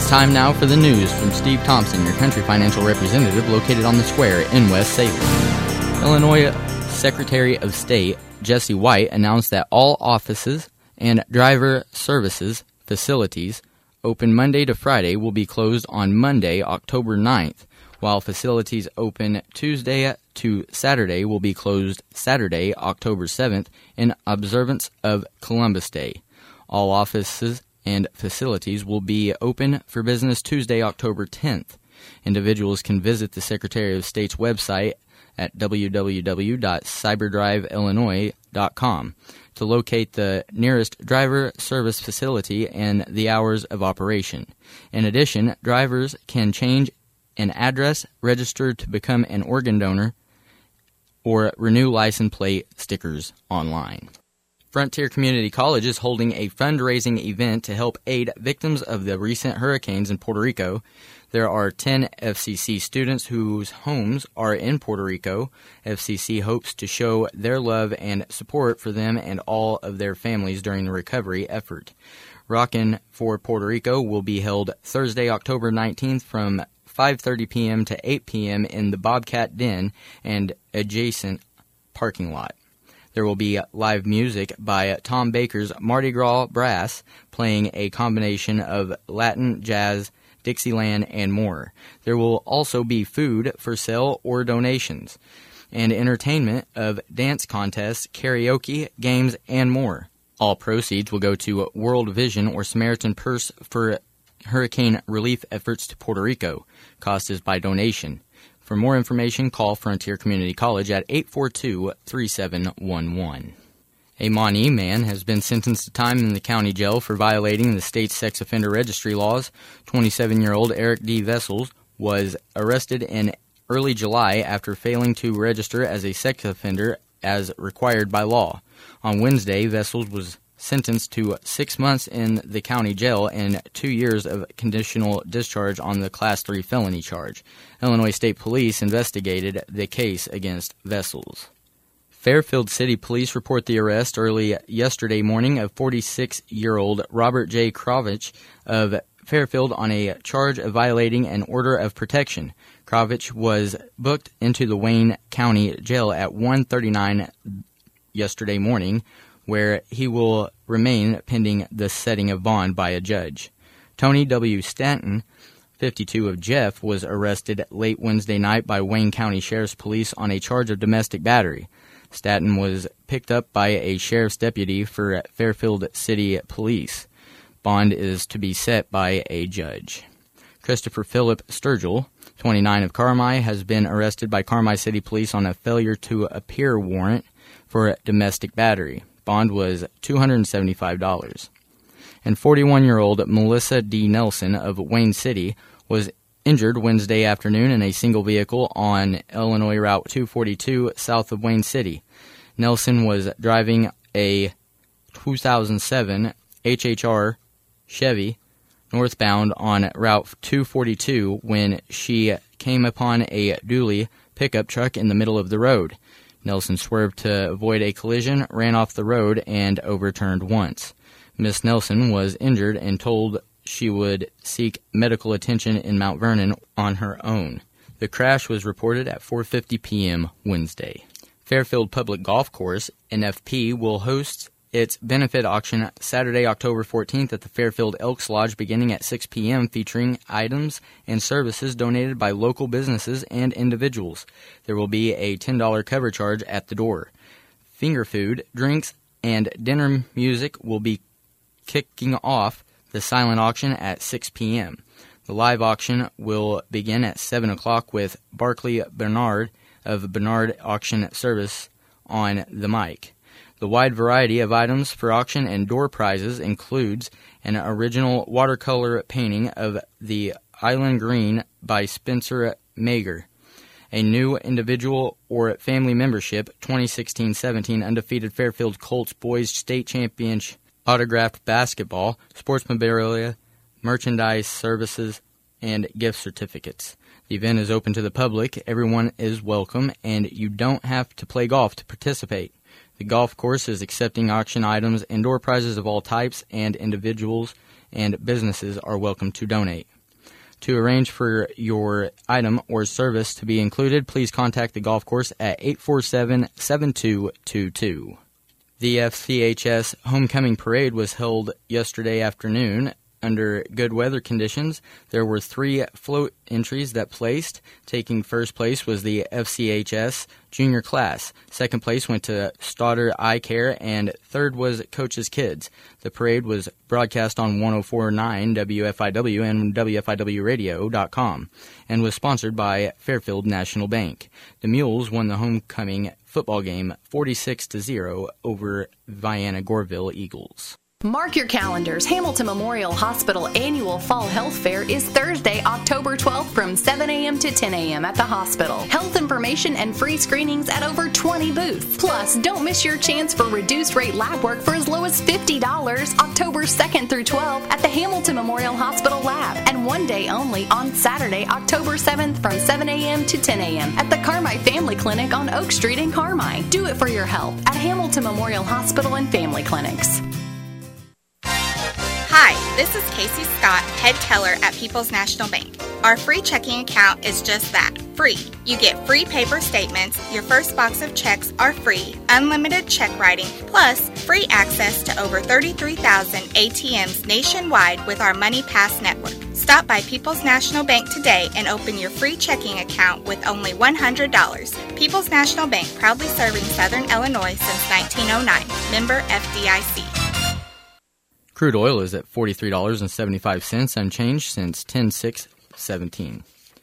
It's time now for the news from Steve Thompson, your country financial representative located on the square in West Salem. Illinois Secretary of State Jesse White announced that all offices and driver services facilities open Monday to Friday will be closed on Monday, October 9th, while facilities open Tuesday to Saturday will be closed Saturday, October 7th, in observance of Columbus Day. All offices and facilities will be open for business Tuesday, October 10th. Individuals can visit the Secretary of State's website at www.cyberdriveillinois.com to locate the nearest driver service facility and the hours of operation. In addition, drivers can change an address, register to become an organ donor, or renew license plate stickers online. Frontier Community College is holding a fundraising event to help aid victims of the recent hurricanes in Puerto Rico. There are 10 FCC students whose homes are in Puerto Rico. FCC hopes to show their love and support for them and all of their families during the recovery effort. Rockin' for Puerto Rico will be held Thursday, October 19th from 5:30 p.m. to 8 p.m. in the Bobcat Den and adjacent parking lot. There will be live music by Tom Baker's Mardi Gras Brass, playing a combination of Latin, jazz, Dixieland, and more. There will also be food for sale or donations, and entertainment of dance contests, karaoke, games, and more. All proceeds will go to World Vision or Samaritan Purse for hurricane relief efforts to Puerto Rico. Cost is by donation. For more information, call Frontier Community College at 842-3711. A Maunee man has been sentenced to time in the county jail for violating the state's sex offender registry laws. 27-year-old Eric D. Vessels was arrested in early July after failing to register as a sex offender as required by law. On Wednesday, Vessels was sentenced to 6 months in the county jail and 2 years of conditional discharge on the Class 3 felony charge. Illinois State Police investigated the case against Vessels. Fairfield City Police report the arrest early yesterday morning of 46-year-old Robert J. Kravich of Fairfield on a charge of violating an order of protection. Kravich was booked into the Wayne County Jail at 1:39 yesterday morning, where he will remain pending the setting of bond by a judge. Tony W. Stanton, 52 of Jeff, was arrested late Wednesday night by Wayne County Sheriff's Police on a charge of domestic battery. Stanton was picked up by a sheriff's deputy for Fairfield City Police. Bond is to be set by a judge. Christopher Philip Sturgill, 29 of Carmi, has been arrested by Carmi City Police on a failure to appear warrant for domestic battery. Bond was $275. And 41-year-old Melissa D. Nelson of Wayne City was injured Wednesday afternoon in a single vehicle on Illinois Route 242 south of Wayne City. Nelson was driving a 2007 HHR Chevy northbound on Route 242 when she came upon a dually pickup truck in the middle of the road. Nelson swerved to avoid a collision, ran off the road, and overturned once. Miss Nelson was injured and told she would seek medical attention in Mount Vernon on her own. The crash was reported at 4:50 p.m. Wednesday. Fairfield Public Golf Course, NFP, will host its benefit auction Saturday, October 14th at the Fairfield Elks Lodge beginning at 6 p.m. featuring items and services donated by local businesses and individuals. There will be a $10 cover charge at the door. Finger food, drinks, and dinner music will be kicking off the silent auction at 6 p.m. The live auction will begin at 7 o'clock with Barclay Bernard of Bernard Auction Service on the mic. The wide variety of items for auction and door prizes includes an original watercolor painting of the Island Green by Spencer Mager, a new individual or family membership 2016-17 undefeated Fairfield Colts Boys State Championship autographed basketball, sports memorabilia, merchandise, services, and gift certificates. The event is open to the public. Everyone is welcome, and you don't have to play golf to participate. The golf course is accepting auction items and door prizes of all types, and individuals and businesses are welcome to donate. To arrange for your item or service to be included, please contact the golf course at 847-7222. The FCHS Homecoming Parade was held yesterday afternoon. Under good weather conditions, there were 3 float entries that placed. Taking first place was the FCHS junior class. Second place went to Stoddard Eye Care, and third was Coach's Kids. The parade was broadcast on 104.9 WFIW and WFIWradio.com and was sponsored by Fairfield National Bank. The Mules won the homecoming football game 46-0 over Vienna Goreville Eagles. Mark your calendars. Hamilton Memorial Hospital Annual Fall Health Fair is Thursday, October 12th from 7 a.m. to 10 a.m. at the hospital. Health information and free screenings at over 20 booths. Plus, don't miss your chance for reduced rate lab work for as low as $50 October 2nd through 12th at the Hamilton Memorial Hospital Lab, and one day only on Saturday, October 7th from 7 a.m. to 10 a.m. at the Carmi Family Clinic on Oak Street in Carmi. Do it for your health at Hamilton Memorial Hospital and Family Clinics. Hi, this is Casey Scott, head teller at People's National Bank. Our free checking account is just that, free. You get free paper statements, your first box of checks are free, unlimited check writing, plus free access to over 33,000 ATMs nationwide with our MoneyPass network. Stop by People's National Bank today and open your free checking account with only $100. People's National Bank, proudly serving Southern Illinois since 1909. Member FDIC. Crude oil is at $43.75, unchanged since 10/6/17.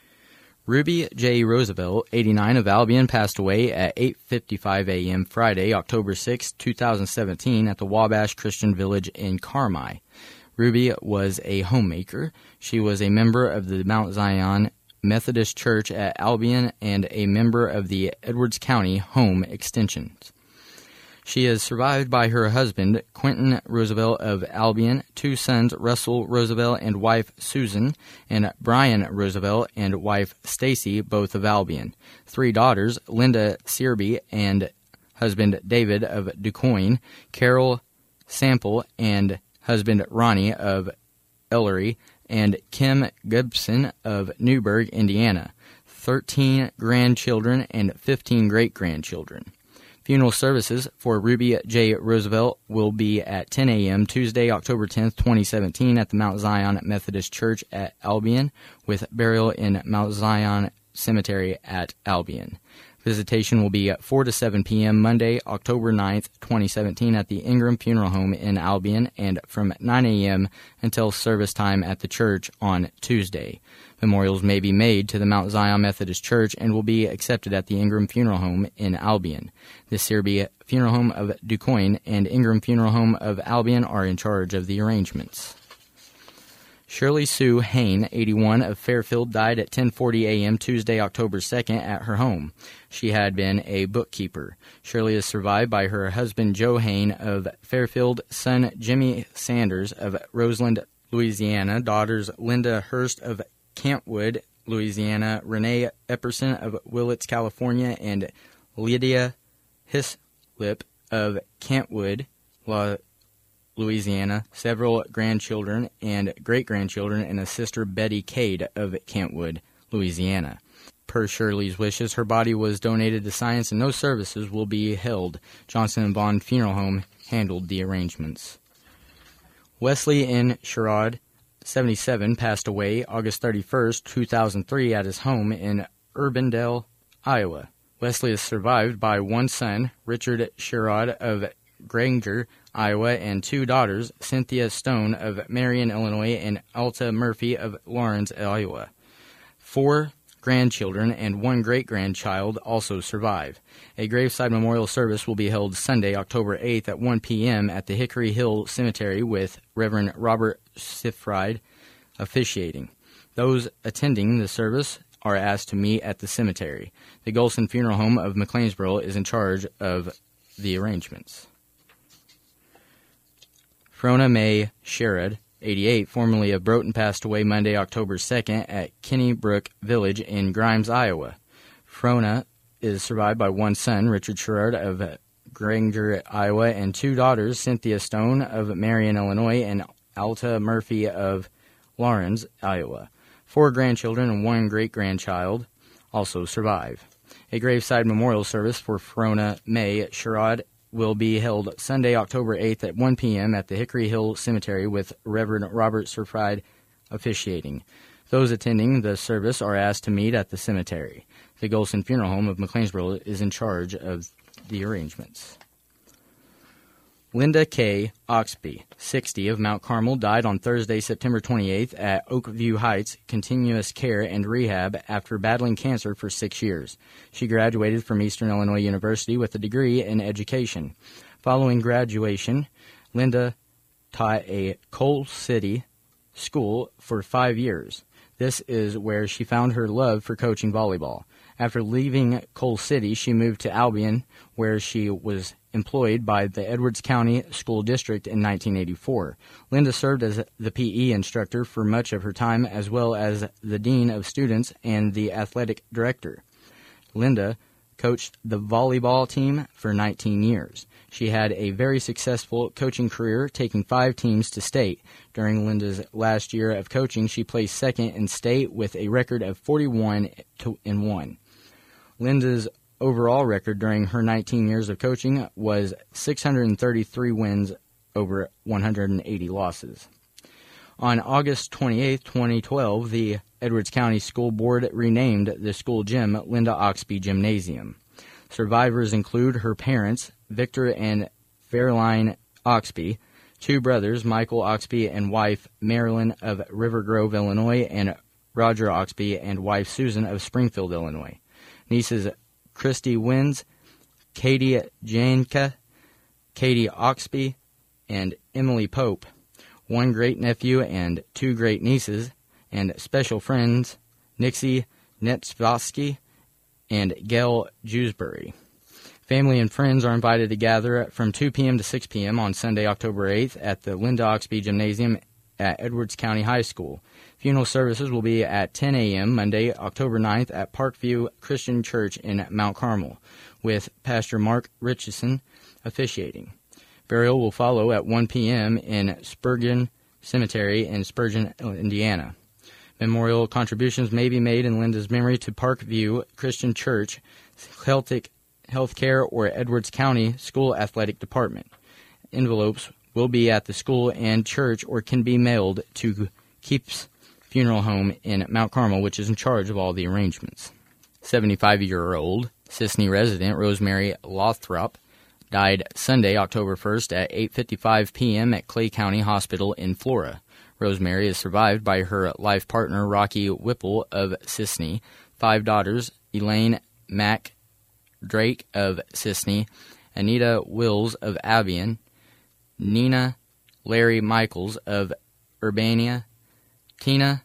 Ruby J. Roosevelt, 89, of Albion, passed away at 8:55 a.m. Friday, October 6, 2017, at the Wabash Christian Village in Carmi. Ruby was a homemaker. She was a member of the Mount Zion Methodist Church at Albion and a member of the Edwards County Home Extensions. She is survived by her husband, Quentin Roosevelt of Albion, 2 sons, Russell Roosevelt and wife Susan, and Brian Roosevelt and wife Stacy, both of Albion. 3 daughters, Linda Searby and husband David of DuQuoin, Carol Sample and husband Ronnie of Ellery, and Kim Gibson of Newburgh, Indiana. 13 grandchildren and 15 great-grandchildren. Funeral services for Ruby J. Roosevelt will be at 10 a.m. Tuesday, October 10th, 2017, at the Mount Zion Methodist Church at Albion, with burial in Mount Zion Cemetery at Albion. Visitation will be at 4 to 7 p.m. Monday, October 9th, 2017, at the Ingram Funeral Home in Albion, and from 9 a.m. until service time at the church on Tuesday. Memorials may be made to the Mount Zion Methodist Church and will be accepted at the Ingram Funeral Home in Albion. The Searby Funeral Home of DuQuoin and Ingram Funeral Home of Albion are in charge of the arrangements. Shirley Sue Hain, 81, of Fairfield, died at 10:40 a.m. Tuesday, October 2nd, at her home. She had been a bookkeeper. Shirley is survived by her husband, Joe Hain, of Fairfield, son Jimmy Sanders of Roseland, Louisiana, daughters Linda Hurst of Kentwood, Louisiana, Renee Epperson of Willits, California, and Lydia Hislop of Kentwood, Louisiana, several grandchildren and great-grandchildren, and a sister, Betty Cade of Kentwood, Louisiana. Per Shirley's wishes, her body was donated to science and no services will be held. Johnson & Bond Funeral Home handled the arrangements. Wesley N. Sherrod, 77, passed away August 31st, 2003, at his home in Urbandale, Iowa. Wesley is survived by 1 son, Richard Sherrod of Granger, Iowa, and 2 daughters, Cynthia Stone of Marion, Illinois, and Alta Murphy of Lawrence, Iowa. 4 grandchildren and 1 great-grandchild also survive. A graveside memorial service will be held Sunday, October 8th at 1 p.m. at the Hickory Hill Cemetery with Reverend Robert Sifride officiating. Those attending the service are asked to meet at the cemetery. The Golson Funeral Home of McLeansboro is in charge of the arrangements. Frona Mae Sherrod, 88, formerly of Broughton, passed away Monday, October 2nd at Kennybrook Village in Grimes, Iowa. Frona is survived by 1 son, Richard Sherrod of Granger, Iowa, and 2 daughters, Cynthia Stone of Marion, Illinois, and Alta Murphy of Lawrence, Iowa. 4 grandchildren and 1 great-grandchild also survive. A graveside memorial service for Frona May Sherrod will be held Sunday, October 8th at 1 p.m. at the Hickory Hill Cemetery with Reverend Robert Surfried officiating. Those attending the service are asked to meet at the cemetery. The Golson Funeral Home of McLeansboro is in charge of the arrangements. Linda K. Oxby, 60, of Mount Carmel, died on Thursday, September 28th at Oakview Heights Continuous Care and Rehab after battling cancer for 6 years. She graduated from Eastern Illinois University with a degree in education. Following graduation, Linda taught a Coal City school for 5 years. This is where she found her love for coaching volleyball. After leaving Coal City, she moved to Albion, where she was employed by the Edwards County School District in 1984. Linda served as the PE instructor for much of her time, as well as the dean of students and the athletic director. Linda coached the volleyball team for 19 years. She had a very successful coaching career, taking 5 teams to state. During Linda's last year of coaching, she placed second in state with a record of 41-1. Linda's overall record during her 19 years of coaching was 633 wins over 180 losses. On August 28, 2012, the Edwards County School Board renamed the school gym Linda Oxby Gymnasium. Survivors include her parents, Victor and Fairline Oxby, 2 brothers, Michael Oxby and wife Marilyn of River Grove, Illinois, and Roger Oxby and wife Susan of Springfield, Illinois. Nieces Christy Wins, Katie Janka, Katie Oxby, and Emily Pope. 1 great-nephew and 2 great-nieces, and special friends Nixie Netsvosky and Gail Jewsbury. Family and friends are invited to gather from 2 p.m. to 6 p.m. on Sunday, October 8th at the Linda Oxby Gymnasium at Edwards County High School. Funeral services will be at 10 a.m. Monday, October 9th at Parkview Christian Church in Mount Carmel, with Pastor Mark Richardson officiating. Burial will follow at 1 p.m. in Spurgeon Cemetery in Spurgeon, Indiana. Memorial contributions may be made in Linda's memory to Parkview Christian Church, Celtic Healthcare, or Edwards County School Athletic Department. Envelopes will be at the school and church or can be mailed to Keeps Funeral Home in Mount Carmel, which is in charge of all the arrangements. 75-year-old Sisney resident Rosemary Lothrop died Sunday, October 1st at 8:55 p.m. at Clay County Hospital in Flora. Rosemary is survived by her life partner Rocky Whipple of Sisney, 5 daughters, Elaine Mack Drake of Sisney, Anita Wills of Albion, Nina Larry Michaels of Urbana, Tina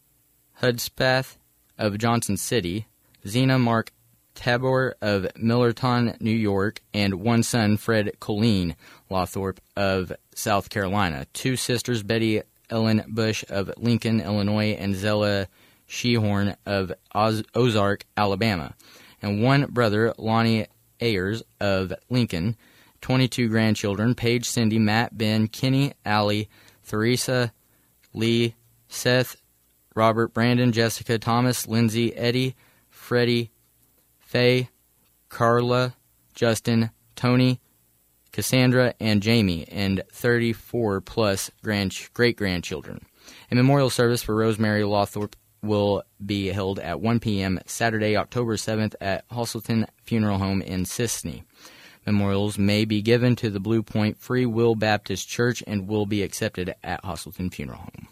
Hudspeth of Johnson City, Zena Mark Tabor of Millerton, New York, and 1 son, Fred Colleen Lothrop of South Carolina, 2 sisters, Betty Ellen Bush of Lincoln, Illinois, and Zella Shehorn of Ozark, Alabama, and 1 brother, Lonnie Ayers of Lincoln, 22 grandchildren, Paige, Cindy, Matt, Ben, Kenny, Allie, Theresa, Lee, Seth, Robert, Brandon, Jessica, Thomas, Lindsay, Eddie, Freddie, Faye, Carla, Justin, Tony, Cassandra, and Jamie, and 34-plus great-grandchildren. A memorial service for Rosemary Lothrop will be held at 1 p.m. Saturday, October 7th at Hosselton Funeral Home in Sisney. Memorials may be given to the Blue Point Free Will Baptist Church and will be accepted at Hosselton Funeral Home.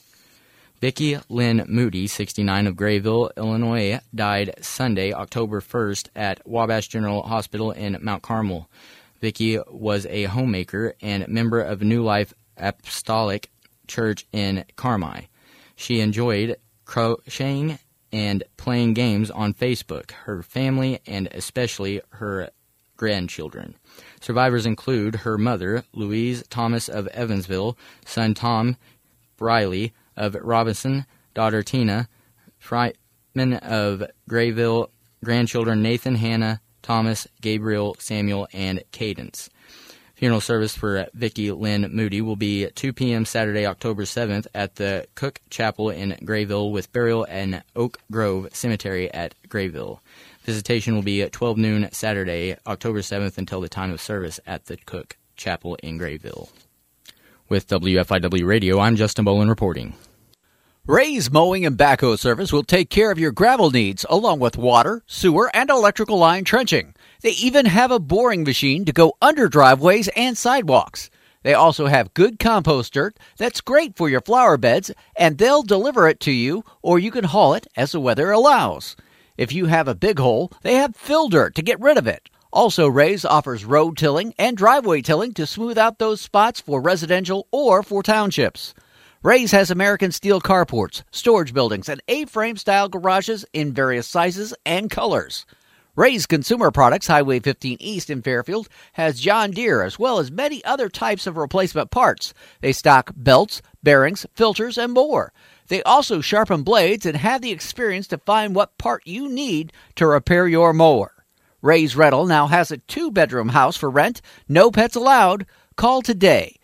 Vicki Lynn Moody, 69, of Grayville, Illinois, died Sunday, October 1st at Wabash General Hospital in Mount Carmel. Vicki was a homemaker and member of New Life Apostolic Church in Carmi. She enjoyed crocheting and playing games on Facebook, her family, and especially her grandchildren. Survivors include her mother, Louise Thomas of Evansville, son Tom Briley of Robinson, daughter Tina Freitman of Grayville, grandchildren Nathan, Hannah, Thomas, Gabriel, Samuel, and Cadence. Funeral service for Vicki Lynn Moody will be at 2 p.m. Saturday, October 7th at the Cook Chapel in Grayville with burial in Oak Grove Cemetery at Grayville. Visitation will be at 12 noon Saturday, October 7th until the time of service at the Cook Chapel in Grayville. With WFIW Radio, I'm Justin Boland reporting. Ray's Mowing and Backhoe Service will take care of your gravel needs, along with water, sewer, and electrical line trenching. They even have a boring machine to go under driveways and sidewalks. They also have good compost dirt that's great for your flower beds, and they'll deliver it to you, or you can haul it as the weather allows. If you have a big hole, they have fill dirt to get rid of it. Also, Ray's offers road tilling and driveway tilling to smooth out those spots for residential or for townships. Ray's has American steel carports, storage buildings, and A-frame style garages in various sizes and colors. Ray's Consumer Products, Highway 15 East in Fairfield, has John Deere as well as many other types of replacement parts. They stock belts, bearings, filters, and more. They also sharpen blades and have the experience to find what part you need to repair your mower. Ray's Rental now has a 2-bedroom house for rent. No pets allowed. Call today.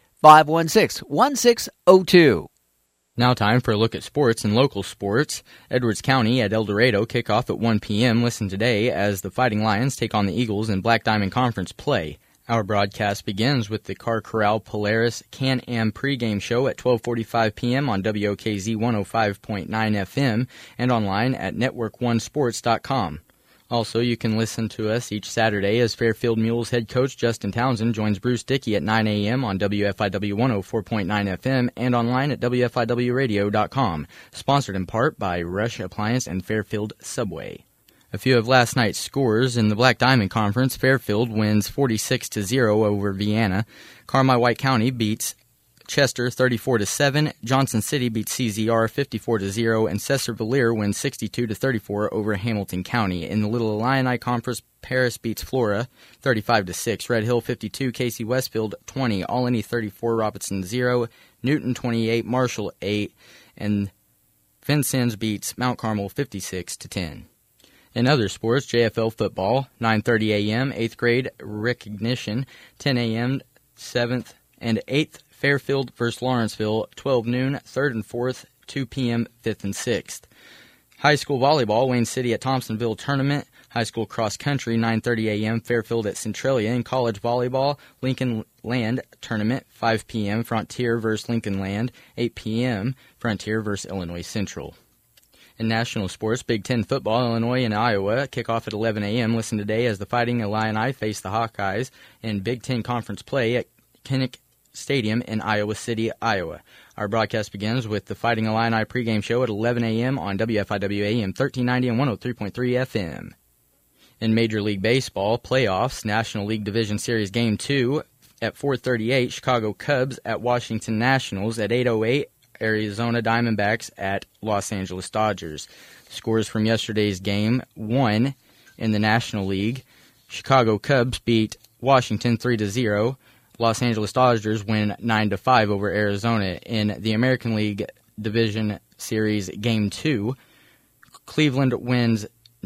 516-1602. Now time for a look at sports and local sports. Edwards County at El Dorado kick off at 1 p.m. Listen today as the Fighting Lions take on the Eagles in Black Diamond Conference play. Our broadcast begins with the Car Corral Polaris Can-Am pregame show at 12:45 p.m. on WOKZ 105.9 FM and online at network1sports.com. Also, you can listen to us each Saturday as Fairfield Mules head coach Justin Townsend joins Bruce Dickey at 9 a.m. on WFIW 104.9 FM and online at WFIWradio.com. Sponsored in part by Rush Appliance and Fairfield Subway. A few of last night's scores in the Black Diamond Conference. Fairfield wins 46-0 over Vienna. Carmi-White County beats Chester 34-7, Johnson City beats CZR 54-0, and Cesar-Valere wins 62-34 over Hamilton County. In the Little Illini Conference, Paris beats Flora 35-6, Red Hill 52, Casey Westfield 20, Albany 34, Robertson 0, Newton 28, Marshall 8, and Vincennes beats Mount Carmel 56-10. In other sports, JFL football 9:30 a.m. 8th grade recognition, 10 a.m. 7th and 8th. Fairfield versus Lawrenceville, 12 noon, 3rd and 4th, 2 p.m., 5th and 6th. High school volleyball, Wayne City at Thompsonville tournament. High school cross country, 9:30 a.m., Fairfield at Centralia. And college volleyball, Lincoln Land tournament, 5 p.m., Frontier versus Lincoln Land, 8 p.m., Frontier versus Illinois Central. In national sports, Big Ten football, Illinois and Iowa kick off at 11 a.m. Listen today as the Fighting Illini face the Hawkeyes in Big Ten conference play at Kinnick Stadium in Iowa City, Iowa. Our broadcast begins with the Fighting Illini pregame show at 11 a.m. on WFIW AM 1390 and 103.3 FM. In Major League Baseball playoffs, National League Division Series Game 2 at 4:38, Chicago Cubs at Washington Nationals. At 8:08, Arizona Diamondbacks at Los Angeles Dodgers. Scores from yesterday's Game 1 in the National League. Chicago Cubs beat Washington 3-0. Los Angeles Dodgers win 9-5 over Arizona. In the American League Division Series Game 2, Cleveland wins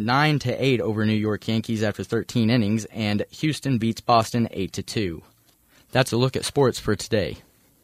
9-8 over New York Yankees after 13 innings, and Houston beats Boston 8-2. That's a look at sports for today.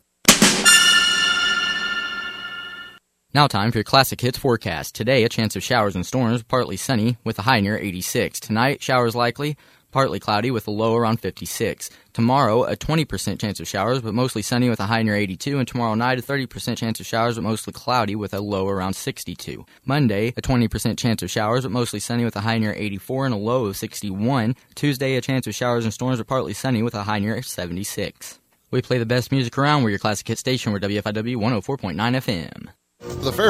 Now time for your Classic Hits forecast. Today, a chance of showers and storms, partly sunny with a high near 86. Tonight, showers likely, partly cloudy with a low around 56. Tomorrow, a 20% chance of showers, but mostly sunny with a high near 82. And tomorrow night, a 30% chance of showers, but mostly cloudy with a low around 62. Monday, a 20% chance of showers, but mostly sunny with a high near 84 and a low of 61. Tuesday, a chance of showers and storms, but partly sunny with a high near 76. We play the best music around. We're your Classic Hit station. We're WFIW 104.9 FM. The